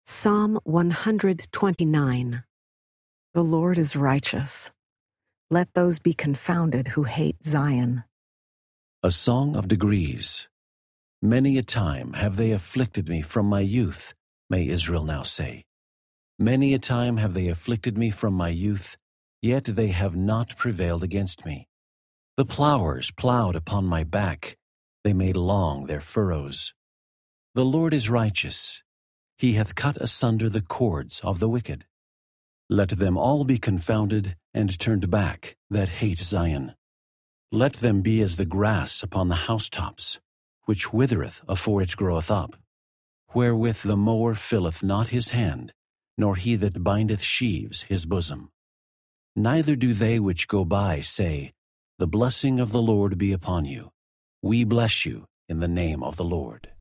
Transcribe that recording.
Psalm 129. The Lord is righteous. Let those be confounded who hate Zion. A song of degrees. Many a time have they afflicted me from my youth, may Israel now say. Many a time have they afflicted me from my youth, yet they have not prevailed against me. The plowers plowed upon my back, they made long their furrows. The Lord is righteous. He hath cut asunder the cords of the wicked. Let them all be confounded and turned back that hate Zion. Let them be as the grass upon the housetops, which withereth afore it groweth up, wherewith the mower filleth not his hand, nor he that bindeth sheaves his bosom. Neither do they which go by say, The blessing of the Lord be upon you. We bless you in the name of the Lord.